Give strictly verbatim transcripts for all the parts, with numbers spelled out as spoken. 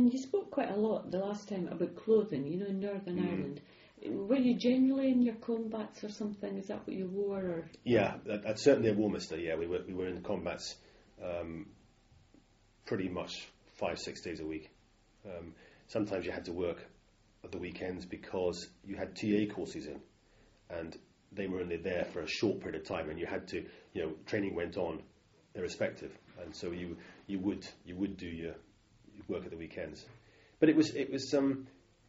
And you spoke quite a lot the last time about clothing, you know, in Northern mm. Ireland. Were you generally in your combats or something? Is that what you wore? Or? Yeah, at, at certainly at Warminster, yeah, we were we were in the combats um, pretty much five, six days a week. Um, sometimes you had to work at the weekends because you had T A courses in, and they were only there for a short period of time, and you had to, you know, training went on irrespective, and so you you would you would do your, your work at the weekends. But it was it was um,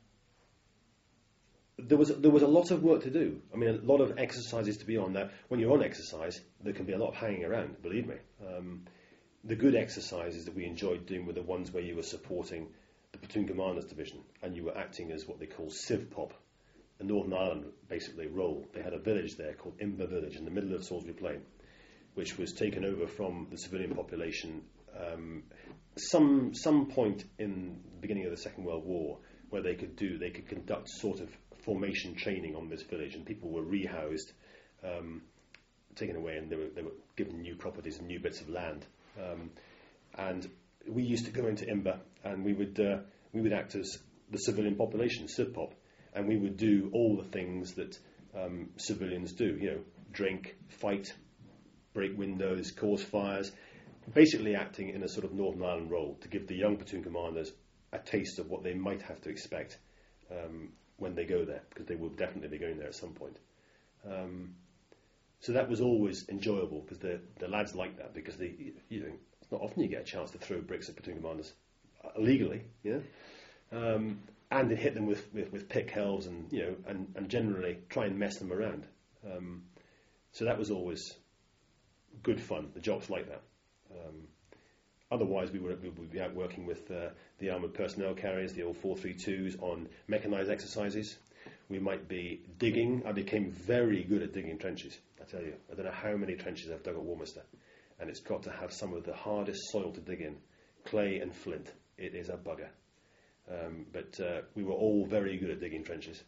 there was there was a lot of work to do. I mean, a lot of exercises to be on. Now, when you're on exercise, there can be a lot of hanging around. Believe me, um, the good exercises that we enjoyed doing were the ones where you were supporting the platoon commander's division, and you were acting as what they call civ-pop, a Northern Ireland basically role. They had a village there called Imber Village in the middle of Salisbury Plain, which was taken over from the civilian population um, some some point in the beginning of the Second World War, where they could do they could conduct sort of formation training on this village, and people were rehoused, um, taken away, and they were they were given new properties and new bits of land. Um, and we used to go into Imber, and we would uh, we would act as the civilian population, civ-pop, and we would do all the things that um, civilians do. You know, drink, fight, break windows, cause fires, basically acting in a sort of Northern Ireland role to give the young platoon commanders a taste of what they might have to expect um, when they go there, because they will definitely be going there at some point. Um, so that was always enjoyable, because the the lads like that, because they, you know, it's not often you get a chance to throw bricks at platoon commanders uh, legally, yeah, um, and it hit them with, with, with pick helves and you know and, and generally try and mess them around. Um, so that was always good fun. The jocks like that. Um, otherwise, we would we would be out working with uh, the armoured personnel carriers, the old four three twos, on mechanised exercises. We might be digging. I became very good at digging trenches. I tell you, I don't know how many trenches I've dug at Warminster, and it's got to have some of the hardest soil to dig in, clay and flint. It is a bugger. Um, but uh, we were all very good at digging trenches.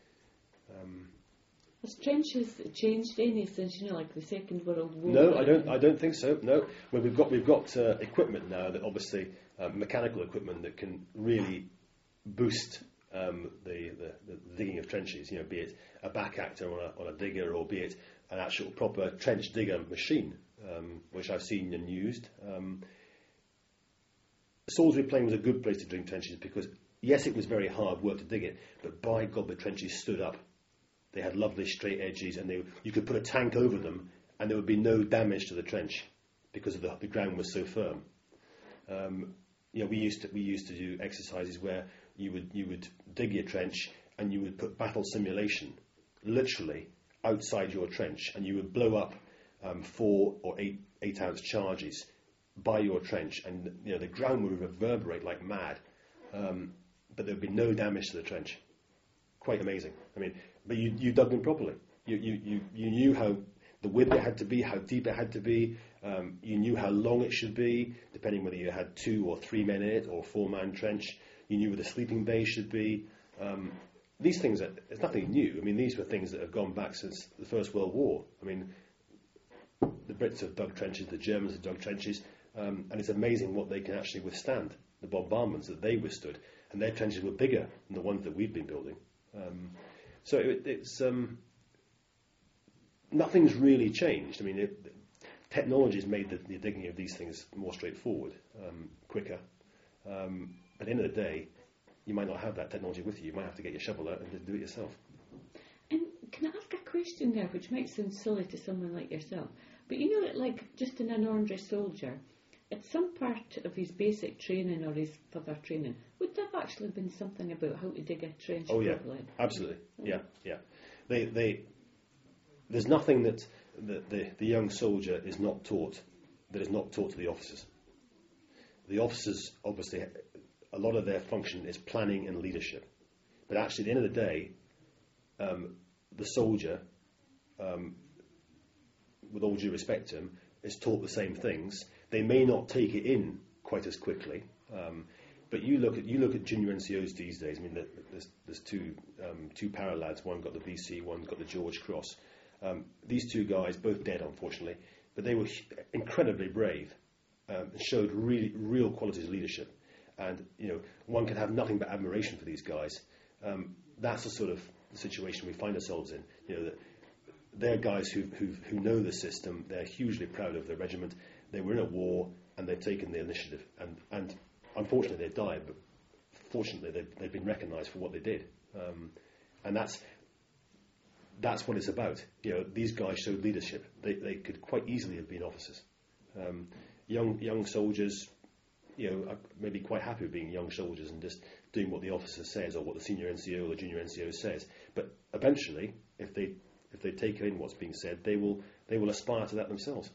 Um, Has trenches changed any since, you know, like the Second World War? No, I don't. I don't think so. No, well, we've got we've got uh, equipment now that obviously uh, mechanical equipment that can really boost um, the, the, the digging of trenches. You know, be it a back actor on a, on a digger, or be it an actual proper trench digger machine, um, which I've seen and used. Um, Salisbury Plain was a good place to dig trenches because, yes, it was very hard work to dig it, but by God, the trenches stood up. They had lovely straight edges, and they, you could put a tank over them, and there would be no damage to the trench because of the, the ground was so firm. Um, you know, we used to we used to do exercises where you would you would dig your trench, and you would put battle simulation literally outside your trench, and you would blow up um, four or eight eight ounce charges by your trench, and you know the ground would reverberate like mad, um, but there would be no damage to the trench. Quite amazing. I mean, but you, you dug them properly. You, you, you, you knew how the width it had to be, how deep it had to be. Um, you knew how long it should be, depending whether you had two or three men in it or a four-man trench. You knew where the sleeping bay should be. Um, these things, are, it's nothing new. I mean, these were things that have gone back since the First World War. I mean, the Brits have dug trenches, the Germans have dug trenches, um, and it's amazing what they can actually withstand, the bombardments that they withstood. And their trenches were bigger than the ones that we've been building. Um, so it, it's um, nothing's really changed. I mean, it, technology has made the, the digging of these things more straightforward, um, quicker. Um, at the end of the day, you might not have that technology with you. You might have to get your shovel out and just do it yourself. And can I ask a question there, which might sound silly to someone like yourself, but you know that, like, just in an ordinary soldier, at some part of his basic training or his further training, would there have actually been something about how to dig a trench oh, yeah, properly? Absolutely. Yeah, yeah. They, they, there's nothing that the, the, the young soldier is not taught that is not taught to the officers. The officers, obviously, a lot of their function is planning and leadership. But actually, at the end of the day, um, the soldier, um, with all due respect to him, is taught the same things. They may not take it in quite as quickly, um, but you look at you look at junior N C Os these days. I mean, there's, there's two um, two para lads. One got the V C, one got the George Cross. Um, these two guys, both dead, unfortunately, but they were incredibly brave um, and showed really real qualities of leadership. and you know one can have nothing but admiration for these guys. Um, that's the sort of situation we find ourselves in. You know, that they're guys who who who know the system. They're hugely proud of their regiment. They were in a war and they've taken the initiative. And and unfortunately they died, but fortunately they've, they've been recognised for what they did. Um, and that's that's what it's about. You know, these guys showed leadership. They they could quite easily have been officers. Um, young young soldiers, you know, are maybe quite happy with being young soldiers and just doing what the officer says or what the senior N C O or the junior N C O says. But eventually, if they if they take in what's being said, they will they will aspire to that themselves.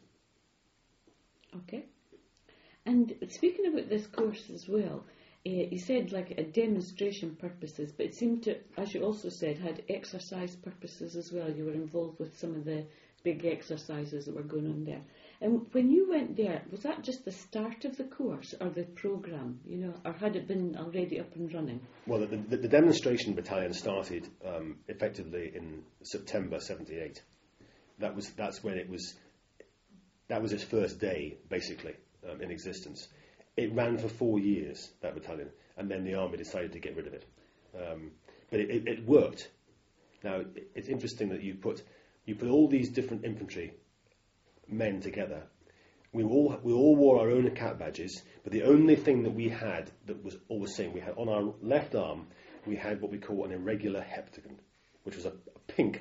Okay. And speaking about this course as well, uh, you said like a demonstration purposes, but it seemed to, as you also said, had exercise purposes as well. You were involved with some of the big exercises that were going on there. And when you went there, was that just the start of the course or the programme, you know, or had it been already up and running? Well, the, the, the demonstration battalion started um, effectively in September seventy-eight. That was that's when it was. That was its first day, basically, um, in existence. It ran for four years, that battalion, and then the army decided to get rid of it. Um, but it, it, it worked. Now, it, it's interesting that you put you put all these different infantry men together. We all we all wore our own cat badges, but the only thing that we had that was all the same, we had on our left arm, we had what we call an irregular heptagon, which was a, a pink,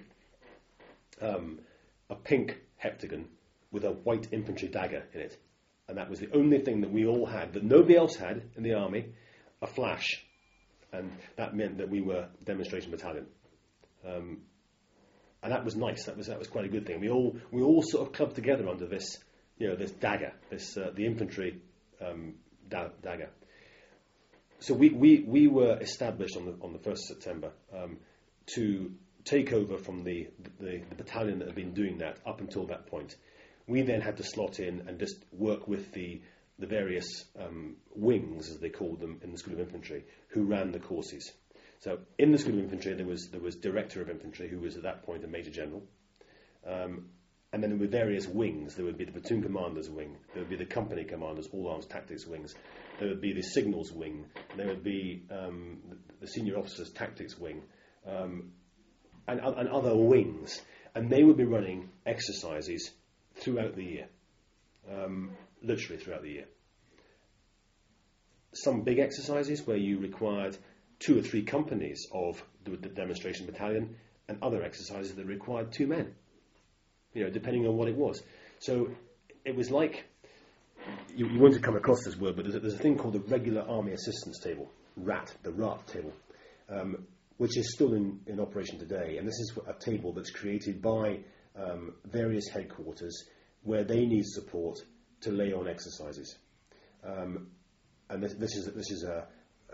um, a pink heptagon with a white infantry dagger in it. And that was the only thing that we all had, that nobody else had in the army, a flash. And that meant that we were demonstration battalion. Um, and that was nice, that was that was quite a good thing. We all we all sort of clubbed together under this, you know, this dagger, this uh, the infantry um, da- dagger. So we, we, we were established on the on the first of September um, to take over from the, the, the battalion that had been doing that up until that point. We then had to slot in and just work with the the various um, wings, as they called them, in the School of Infantry, who ran the courses. So in the School of Infantry, there was there was Director of Infantry, who was at that point a Major General, um, and then there were various wings. There would be the Platoon Commander's wing, there would be the Company Commander's All Arms Tactics wings, there would be the Signals wing, there would be um, the Senior Officers Tactics wing, um, and, and other wings, and they would be running exercises throughout the year, um, literally throughout the year. Some big exercises where you required two or three companies of the, the demonstration battalion, and other exercises that required two men, you know, depending on what it was. So it was like, you, you won't have come across this word, but there's a, there's a thing called the Regular Army Assistance Table, R A T, the R A T table, um, which is still in, in operation today. And this is a table that's created by Um, various headquarters where they need support to lay on exercises, um, and this, this is this is a,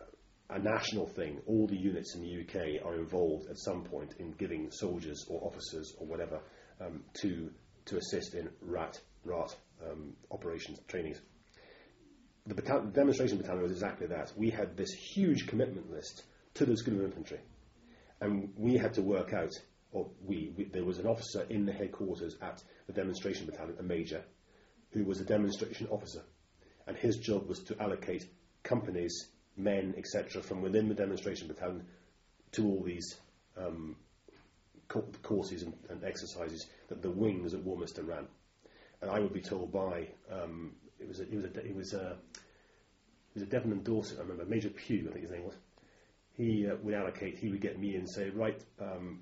a national thing. All the units in the U K are involved at some point in giving soldiers or officers or whatever um, to to assist in R A T R A T um, operations trainings. The, battalion, the demonstration battalion was exactly that. We had this huge commitment list to the School of Infantry, and we had to work out. Or we, we, there was an officer in the headquarters at the demonstration battalion, a major, who was a demonstration officer, and his job was to allocate companies, men, et cetera, from within the demonstration battalion to all these um, co- courses and, and exercises that the wings at Warminster ran. And I would be told by um, it was a, it was a, it was a, it was a Devon and Dorset. I remember Major Pugh, I think his name was. He uh, would allocate. He would get me and say, right. Um,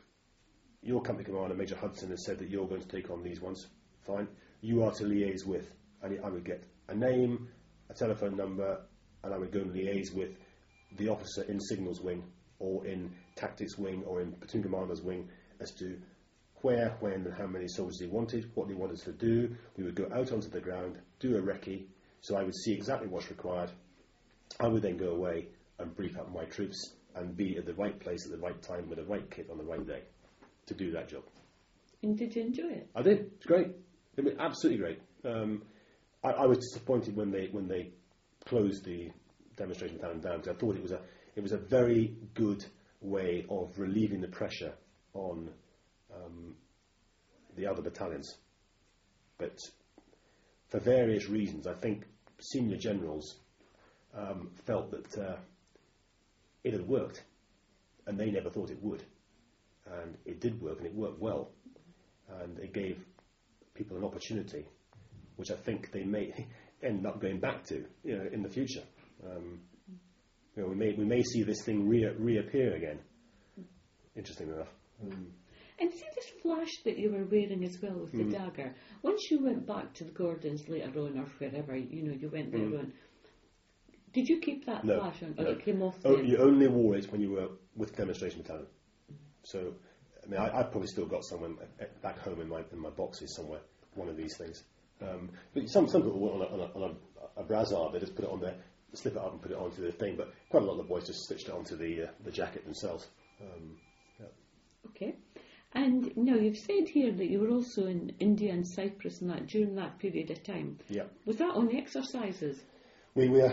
Your company commander, Major Hudson, has said that you're going to take on these ones. Fine. You are to liaise with, and I would get a name, a telephone number, and I would go and liaise with the officer in Signals Wing, or in Tactics Wing, or in Platoon Commander's Wing, as to where, when, and how many soldiers they wanted, what they wanted to do. We would go out onto the ground, do a recce, so I would see exactly what's required. I would then go away and brief up my troops and be at the right place at the right time with the right kit on the right day to do that job. And did you enjoy it? I did. It's great. It was absolutely great. Um, I, I was disappointed when they when they closed the demonstration battalion down, because I thought it was a it was a very good way of relieving the pressure on um, the other battalions. But for various reasons, I think senior generals um, felt that uh, it had worked, and they never thought it would. And it did work, and it worked well, and it gave people an opportunity, which I think they may end up going back to, you know, in the future. Um, you know, we may we may see this thing re- reappear again. Interesting enough. Um, And see this flash that you were wearing as well with the Mm. dagger. Once you went back to the Gordons later on, or wherever, you know, you went there Mm. on, did you keep that No, flash on, or no. it came off Oh, then? you only wore it when you were with demonstration battalion. So, I mean, I, I've probably still got some in- back home in my in my boxes somewhere. One of these things. Um, but some some people on a, on, a, on a, a brassard, they just put it on there, slip it up and put it onto the thing. But quite a lot of the boys just stitched it onto the uh, the jacket themselves. Um, yeah. Okay. And now you've said here that you were also in India and Cyprus and that during that period of time. Yeah. Was that on exercises? We were,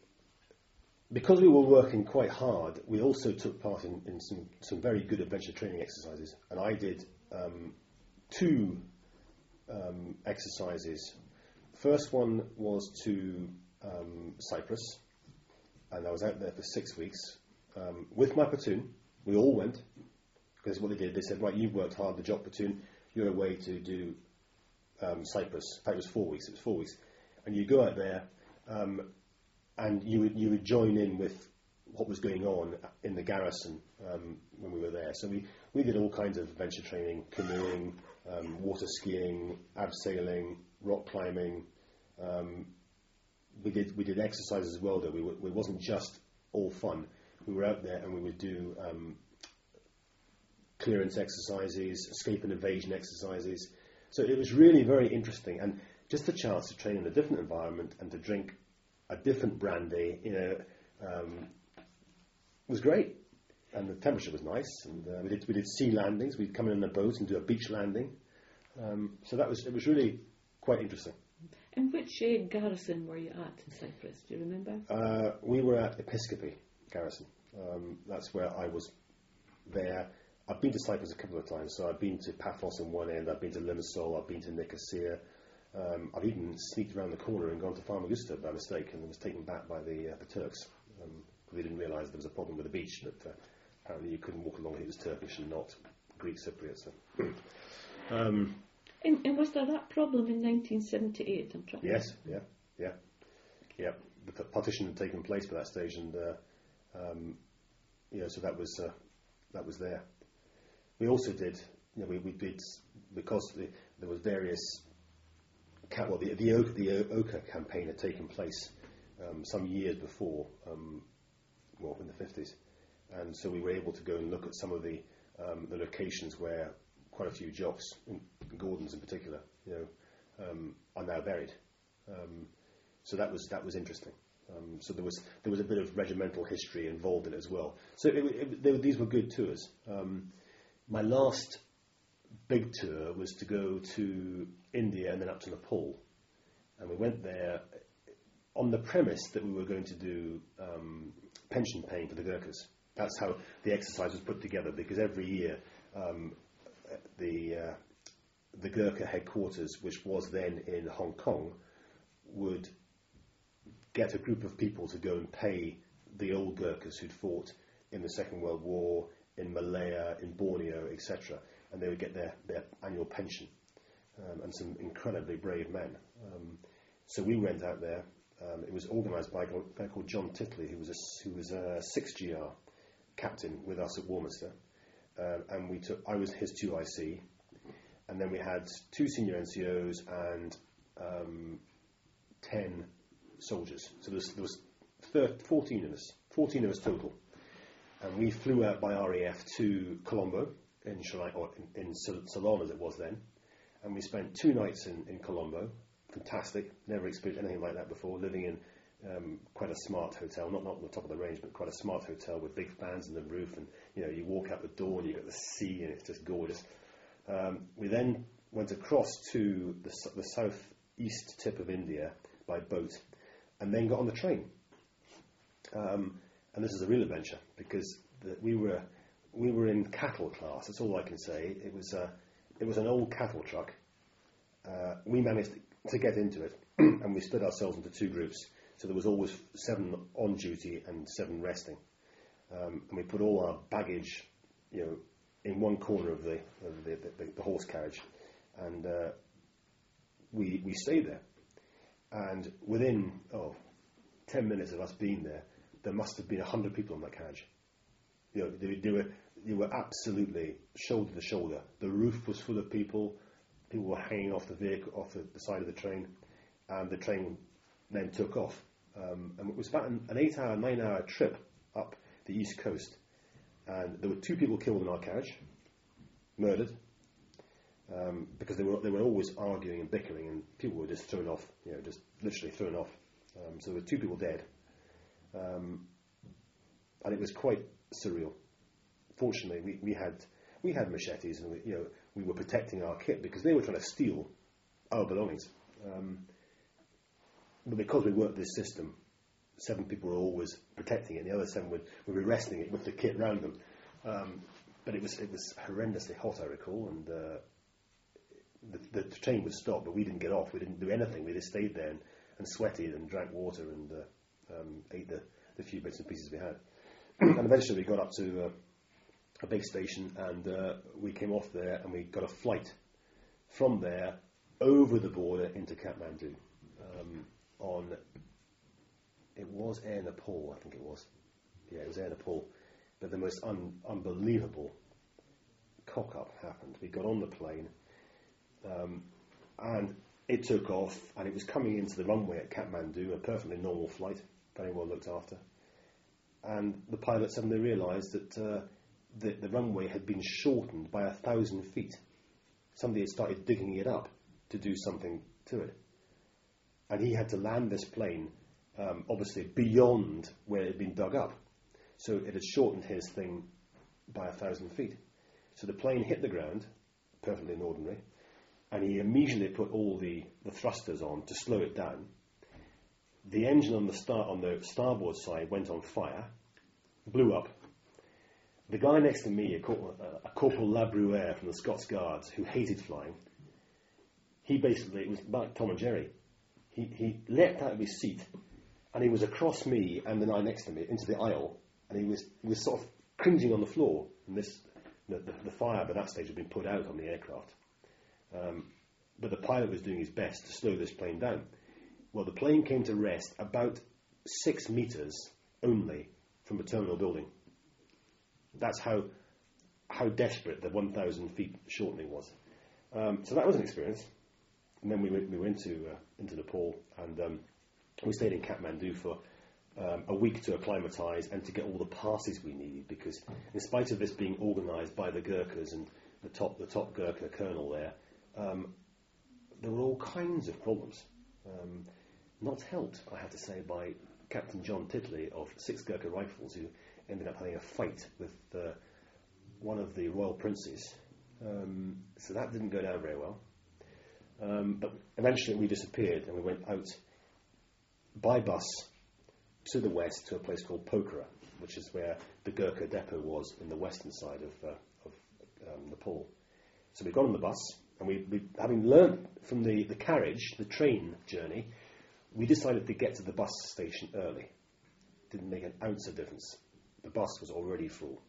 because we were working quite hard, we also took part in, in some, some very good adventure training exercises. And I did um, two um, exercises. First one was to um, Cyprus, and I was out there for six weeks um, with my platoon. We all went, because what they did, they said, right, you've worked hard, the Jock platoon, you're away to do um, Cyprus. In fact, it was four weeks. It was four weeks. And you go out there, um, and you would you would join in with what was going on in the garrison um, when we were there. So we, we did all kinds of adventure training, canoeing, um, water skiing, abseiling, rock climbing. Um, we did we did exercises as well, though. We were, it wasn't just all fun. We were out there and we would do um, clearance exercises, escape and evasion exercises. So it was really very interesting, and just a chance to train in a different environment and to drink a different brandy, you know, um, was great. And the temperature was nice, and uh, we did we did sea landings. We'd come in on a boat and do a beach landing. Um, so that was it was really quite interesting. And which uh, garrison were you at in Cyprus? Do you remember? Uh, we were at Episcopi Garrison. Um, that's where I was there. I've been to Cyprus a couple of times, so I've been to Paphos on one end, I've been to Limassol, I've been to Nicosia. Um, I've even sneaked around the corner and gone to Famagusta by mistake and was taken back by the, uh, the Turks. Um, they didn't realise there was a problem with the beach, but uh, apparently you couldn't walk along it, it was Turkish and not Greek Cypriot. So. um, And, and was there that problem in nineteen seventy-eight? I'm trying yes, yeah, yeah, yeah. The p- partition had taken place by that stage, and uh, um, you know, so that was uh, that was there. We also did, you know, we, we did because the, there was various. Well, the the Oka, the Oka campaign had taken place um, some years before, um, well, in the fifties, and so we were able to go and look at some of the um, the locations where quite a few jocks, in Gordons in particular, you know, um, are now buried. Um, so that was that was interesting. Um, so there was there was a bit of regimental history involved in it as well. So it, it, they, these were good tours. Um, my last big tour was to go to India and then up to Nepal, and we went there on the premise that we were going to do um, pension paying for the Gurkhas. That's how the exercise was put together, because every year um, the uh, the Gurkha headquarters, which was then in Hong Kong, would get a group of people to go and pay the old Gurkhas who'd fought in the Second World War, in Malaya, in Borneo, et cetera, and they would get their, their annual pension, um, and some incredibly brave men. Um, so we went out there. Um, it was organised by a guy called John Titley, who was a, who was a six G R captain with us at Warminster, uh, and we took. I was his two I C, and then we had two senior N C Os and um, ten soldiers. So there was, there was thirteen, fourteen of us, fourteen of us total, and we flew out by R A F to Colombo in Sri Lanka, or in, in Ceylon as it was then, and we spent two nights in, in Colombo. Fantastic, never experienced anything like that before, living in um, quite a smart hotel, not, not on the top of the range, but quite a smart hotel with big fans in the roof, and you know, you walk out the door and you've got the sea and it's just gorgeous. Um, we then went across to the, the southeast tip of India by boat, and then got on the train. Um, and this is a real adventure, because the, we were we were in cattle class. That's all I can say. It was uh, it was an old cattle truck. Uh, we managed to get into it, and we split ourselves into two groups. So there was always seven on duty and seven resting. Um, and we put all our baggage, you know, in one corner of the of the, the, the horse carriage, and uh, we we stayed there. And within oh, ten minutes of us being there, there must have been a hundred people on that carriage. You know, they, they were they were absolutely shoulder to shoulder. The roof was full of people. People were hanging off the vehicle, off the, the side of the train, and the train then took off. Um, and it was about an, an eight-hour, nine-hour trip up the east coast. And there were two people killed in our carriage, murdered, um, because they were they were always arguing and bickering, and people were just thrown off, you know, just literally thrown off. Um, so there were two people dead, um, and it was quite surreal. Fortunately, we, we had we had machetes, and we, you know, we were protecting our kit because they were trying to steal our belongings. Um, but because we worked this system, seven people were always protecting it, and the other seven would, would be wrestling it with the kit round them. Um, but it was it was horrendously hot, I recall, and uh, the, the train would stop, but we didn't get off. We didn't do anything. We just stayed there and, and sweated and drank water and uh, um, ate the, the few bits and pieces we had. And eventually we got up to uh, a big station, and uh, we came off there, and we got a flight from there over the border into Kathmandu um, on... It was Air Nepal, I think it was. Yeah, it was Air Nepal. But the most un- unbelievable cock-up happened. We got on the plane, um, and it took off, and it was coming into the runway at Kathmandu, a perfectly normal flight, very well looked after. And the pilot suddenly realised that uh, the, the runway had been shortened by a thousand feet. Somebody had started digging it up to do something to it. And he had to land this plane Um, obviously beyond where it had been dug up. So it had shortened his thing by a thousand feet. So the plane hit the ground, perfectly ordinary, and he immediately put all the, the thrusters on to slow it down. The engine on the star on the starboard side went on fire, blew up. The guy next to me, a, cor- a Corporal Labrouere from the Scots Guards, who hated flying, he basically, it was like Tom and Jerry. He, he leapt out of his seat, and he was across me and the guy next to me into the aisle, and he was he was sort of cringing on the floor. And this, the, the, the fire by that stage had been put out on the aircraft, um, but the pilot was doing his best to slow this plane down. Well, the plane came to rest about six meters only from the terminal building. That's how how desperate the one thousand feet shortening was. Um, so that was an experience. And then we went we went to uh, into Nepal, and um, we stayed in Kathmandu for um, a week to acclimatise and to get all the passes we needed, because in spite of this being organised by the Gurkhas and the top the top Gurkha colonel there, um, there were all kinds of problems. Um, not helped, I have to say, by Captain John Titley of sixth Gurkha Rifles, who ended up having a fight with uh, one of the royal princes. Um, so that didn't go down very well. Um, but eventually we disappeared, and we went out by bus to the west to a place called Pokhara, which is where the Gurkha depot was in the western side of, uh, of um, Nepal. So we got on the bus, and we, we having learnt from the, the carriage, the train journey, we decided to get to the bus station early. Didn't make an ounce of difference. The bus was already full.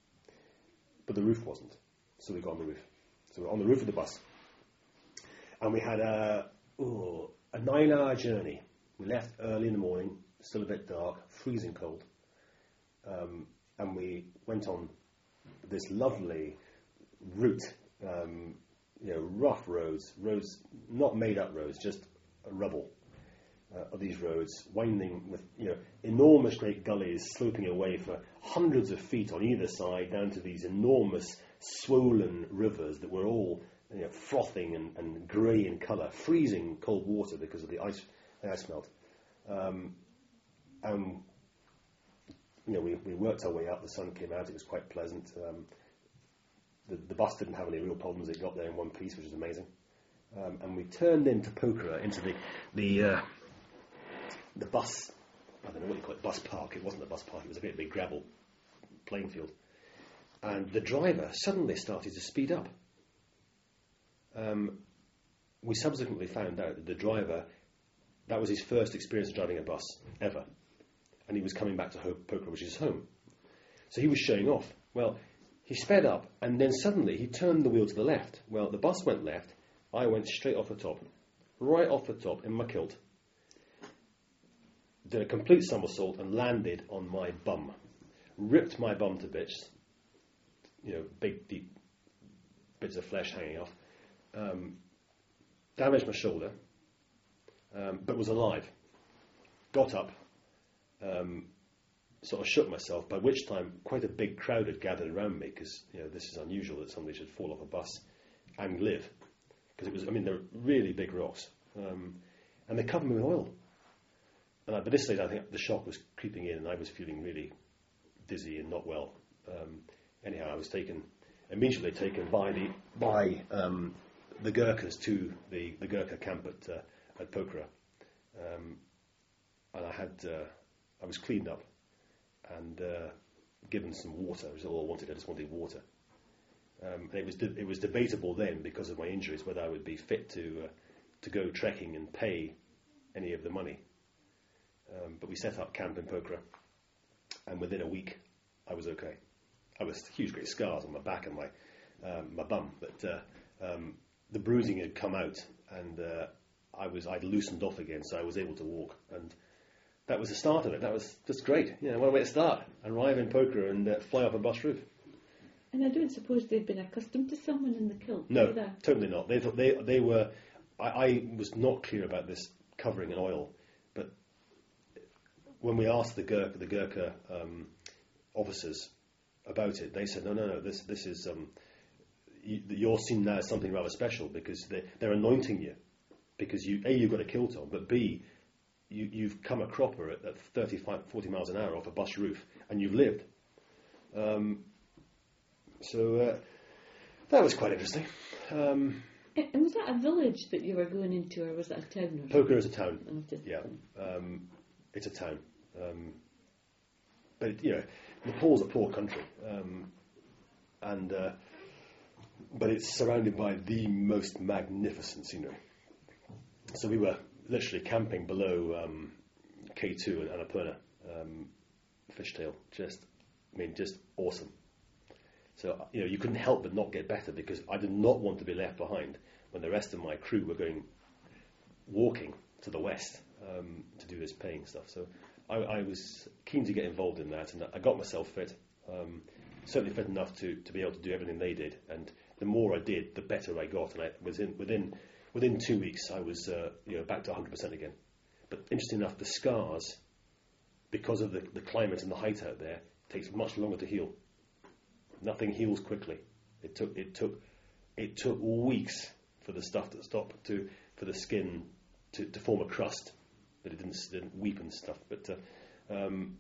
But the roof wasn't. So we got on the roof. So we were on the roof of the bus. And we had a, ooh, a nine-hour journey. We left early in the morning, still a bit dark, freezing cold. Um, and we went on this lovely route, um, you know, rough roads, roads, not made-up roads, just rubble uh, of these roads, winding with, you know, enormous great gullies sloping away for hundreds of feet on either side, down to these enormous swollen rivers that were all, you know, frothing and, and grey in colour, freezing cold water because of the ice, the ice melt. Um, and, you know, we, we worked our way up, the sun came out, it was quite pleasant. Um, the, the bus didn't have any real problems, it got there in one piece, which is amazing. Um, and we turned into Pokhara, into the, the, uh, the bus, I don't know what you call it, bus park. It wasn't a bus park, it was a bit big gravel playing field. And the driver suddenly started to speed up. Um, we subsequently found out that the driver that was his first experience of driving a bus ever. And he was coming back to Ho- Pokhara, which is his home. So he was showing off. Well, he sped up, and then suddenly he turned the wheel to the left. Well, the bus went left. I went straight off the top, right off the top in my kilt. Did a complete somersault and landed on my bum. Ripped my bum to bits. You know, big, deep bits of flesh hanging off. Um, damaged my shoulder, um, but was alive. Got up, um, sort of shook myself, by which time quite a big crowd had gathered around me, because, you know, this is unusual that somebody should fall off a bus and live. Because it was, I mean, they're really big rocks. Um, and they covered me with oil. And I, by this stage, I think the shock was creeping in, and I was feeling really dizzy and not well. Um, anyhow, I was taken, immediately taken by the by um, the Gurkhas to the, the Gurkha camp at uh, at Pokhara, um, and I had uh, I was cleaned up and uh, given some water. Which is all I wanted. I just wanted water. Um, and it was de- it was debatable then, because of my injuries, whether I would be fit to uh, to go trekking and pay any of the money. Um, but we set up camp in Pokhara, and within a week, I was okay. I was huge, great scars on my back and my um, my bum, but uh, um, the bruising had come out, and uh, I was I'd loosened off again, so I was able to walk, and that was the start of it. That was just great. You know, what a way to start! Arrive in Pokhara and uh, fly off a bus roof. And I don't suppose they'd been accustomed to someone in the kilt. No, either. totally not. They thought they they were. I, I was not clear about this covering in oil, but when we asked the Gurkha, the Gurkha um, officers about it, they said, no, no, no, this this is um, you, you're seen now as something rather special, because they, they're anointing you, because you a you've got a kilt on, but b you, you've come a cropper at, at thirty-five, forty miles an hour off a bus roof, and you've lived. Um, so uh, that was quite interesting. Um, and was that a village that you were going into, or was that a town? Or Pokhara is a town. something? Yeah, um, it's a town. Um, but, you know, Nepal's a poor country, um, and uh, but it's surrounded by the most magnificent scenery. So we were literally camping below um, K two and Annapurna, um, Fishtail. Just, I mean, just awesome. So, you know, you couldn't help but not get better, because I did not want to be left behind when the rest of my crew were going walking to the west um, to do this paying stuff. So I, I was keen to get involved in that, and I got myself fit, um, certainly fit enough to, to be able to do everything they did. And the more I did, the better I got. And I was in, within within two weeks, I was uh, you know back to one hundred percent again. But interesting enough, the scars, because of the, the climate and the height out there, takes much longer to heal. Nothing heals quickly. It took it took it took weeks for the stuff to stop to for the skin to, to form a crust, that it didn't, didn't weep and stuff. But uh, um,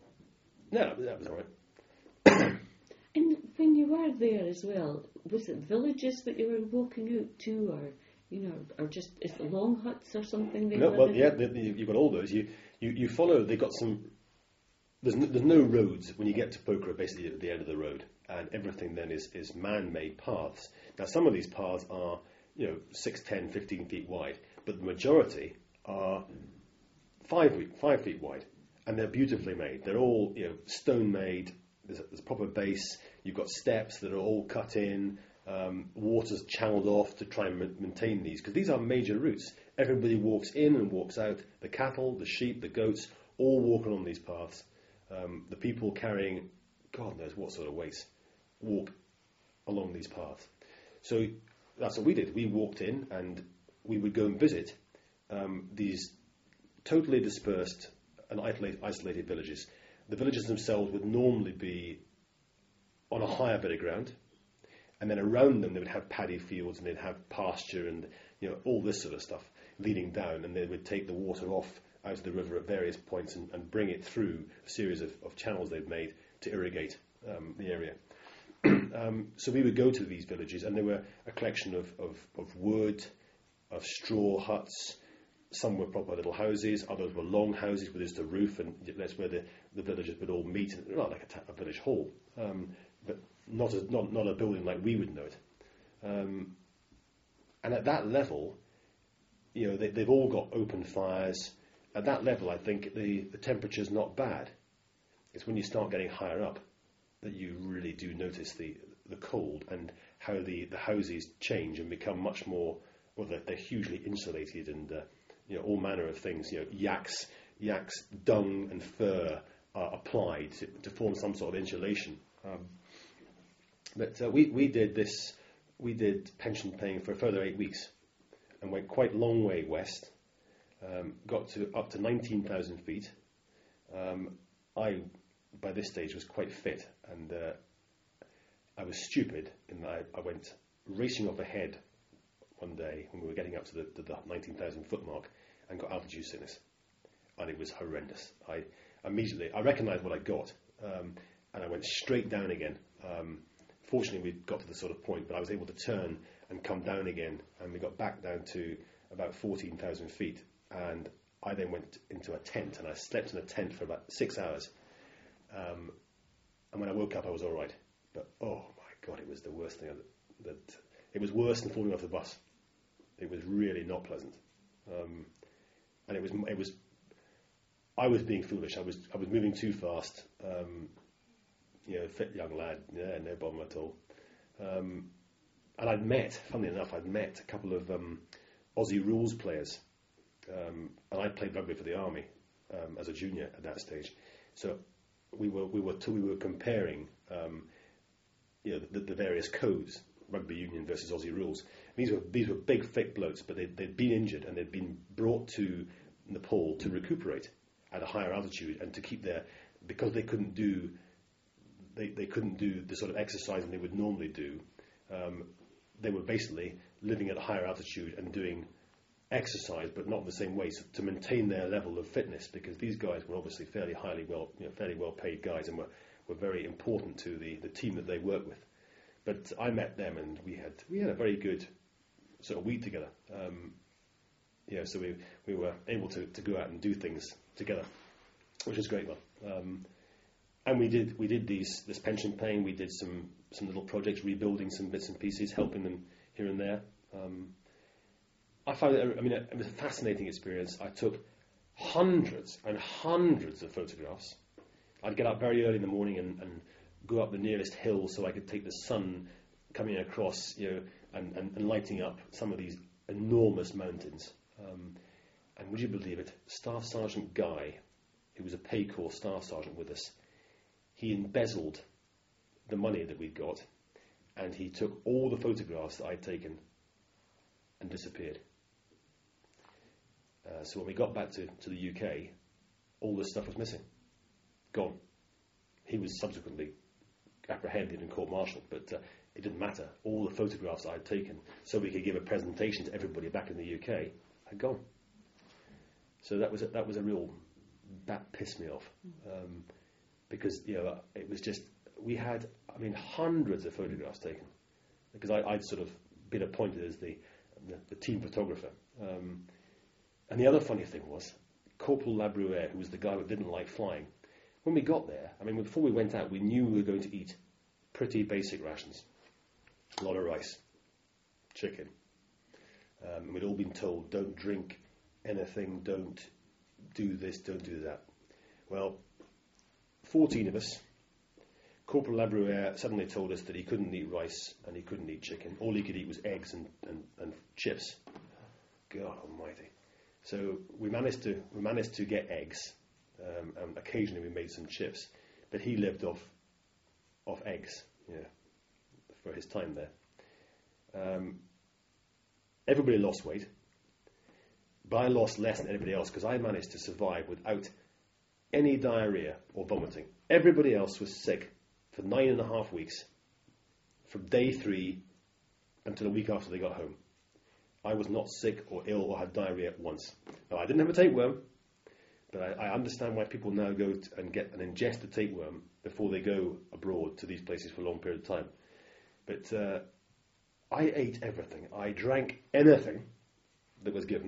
no, that was all right. And when you were there as well, was it villages that you were walking out to, or you know, or just is it long huts or something? They No, live well, in? yeah, the, the, you've got all those. You you, you follow. They got some. There's no, there's no roads when you get to Pokhara. Basically, at the end of the road, and everything then is is man-made paths. Now, some of these paths are, you know, six, ten, fifteen feet wide, but the majority are five feet, five feet wide, and they're beautifully made. They're all, you know, stone made. There's a, there's a proper base. You've got steps that are all cut in. Um, water's channeled off to try and ma- maintain these, because these are major routes. Everybody walks in and walks out. The cattle, the sheep, the goats, all walk along these paths. Um, the people carrying, God knows what sort of weights, walk along these paths. So that's what we did. We walked in, and we would go and visit um, these totally dispersed and isolated villages. The villages themselves would normally be on a higher bit of ground, and then around them they would have paddy fields, and they'd have pasture and, you know, all this sort of stuff leading down, and they would take the water off out of the river at various points and, and bring it through a series of, of channels they'd made to irrigate um, the area. um, so we would go to these villages, and they were a collection of, of, of wood, of straw huts. Some were proper little houses, others were long houses with just a roof, and that's where the, the villagers would all meet, not like a, ta- a village hall, um, but not a, not, not a building like we would know it. Um, and at that level, you know, they, they've all got open fires. At that level, I think the, the temperature's not bad. It's when you start getting higher up that you really do notice the the cold and how the, the houses change and become much more, well, they're, they're hugely insulated and, uh, you know, all manner of things, you know, yaks, yaks, dung and fur are applied to, to form some sort of insulation. Um, but uh, we, we did this, we did pension paying for a further eight weeks and went quite a long way west, um, got to up to nineteen thousand feet. Um, I, by this stage, was quite fit and uh, I was stupid in that I, I went racing off ahead one day when we were getting up to the, to the nineteen thousand foot mark and got altitude sickness. And it was horrendous. I immediately, I recognised what I got um, and I went straight down again. Um, fortunately, we got to the sort of point, but I was able to turn and come down again and we got back down to about fourteen thousand feet. And I then went into a tent and I slept in a tent for about six hours. Um, and when I woke up, I was all right. But, oh, my God, it was the worst thing. That, that it was worse than falling off the bus. It was really not pleasant. Um, and it was, it was, I was being foolish. I was, I was moving too fast. Um, you know, fit young lad, yeah, no problem at all. Um, and I'd met, funnily enough, I'd met a couple of um, Aussie rules players. Um, and I played rugby for the army um, as a junior at that stage. So we were, we were, we were comparing, um, you know, the, the various codes, rugby union versus Aussie rules. These were these were big, thick blokes, but they'd, they'd been injured and they'd been brought to Nepal to recuperate at a higher altitude and to keep their, because they couldn't do, they, they couldn't do the sort of exercising they would normally do. Um, they were basically living at a higher altitude and doing exercise, but not in the same way, so to maintain their level of fitness, because these guys were obviously fairly highly well, you know, fairly well paid guys and were, were very important to the, the team that they worked with. But I met them and we had we had a very good sort of week together. Um, you know, so we we were able to, to go out and do things together, which was great fun. Um, and we did we did these this pension paying. We did some some little projects, rebuilding some bits and pieces, helping them here and there. Um, I found it, I mean, it was a fascinating experience. I took hundreds and hundreds of photographs. I'd get up very early in the morning and, and go up the nearest hill so I could take the sun coming across, you know, and, and, and lighting up some of these enormous mountains. Um, and would you believe it, Staff Sergeant Guy, who was a pay corps Staff Sergeant with us, he embezzled the money that we'd got and he took all the photographs that I'd taken and disappeared. Uh, so when we got back to, to the U K, all this stuff was missing. Gone. He was subsequently apprehended and court-martialed, but uh, it didn't matter. All the photographs I'd taken so we could give a presentation to everybody back in the U K had gone. So that was a, that was a real, that pissed me off. Um, because, you know, it was just, we had, I mean, hundreds of photographs taken. Because I, I'd sort of been appointed as the, the, the team photographer. Um, and the other funny thing was, Corporal Labrouere, who was the guy who didn't like flying, when we got there, I mean, before we went out, we knew we were going to eat pretty basic rations. A lot of rice, chicken. Um, and we'd all been told, don't drink anything, don't do this, don't do that. Well, fourteen of us, Corporal Labrouere suddenly told us that he couldn't eat rice and he couldn't eat chicken. All he could eat was eggs and, and, and chips. God almighty. So we managed to we managed to get eggs, um, and occasionally we made some chips, but he lived off off eggs, yeah, for his time there. Um, everybody lost weight, but I lost less than anybody else because I managed to survive without any diarrhea or vomiting. Everybody else was sick for nine and a half weeks, from day three until a week after they got home. I was not sick or ill or had diarrhea once. Now, I didn't have a tapeworm, but I, I understand why people now go to and get and ingest the tapeworm before they go abroad to these places for a long period of time. But uh, I ate everything. I drank anything that was given.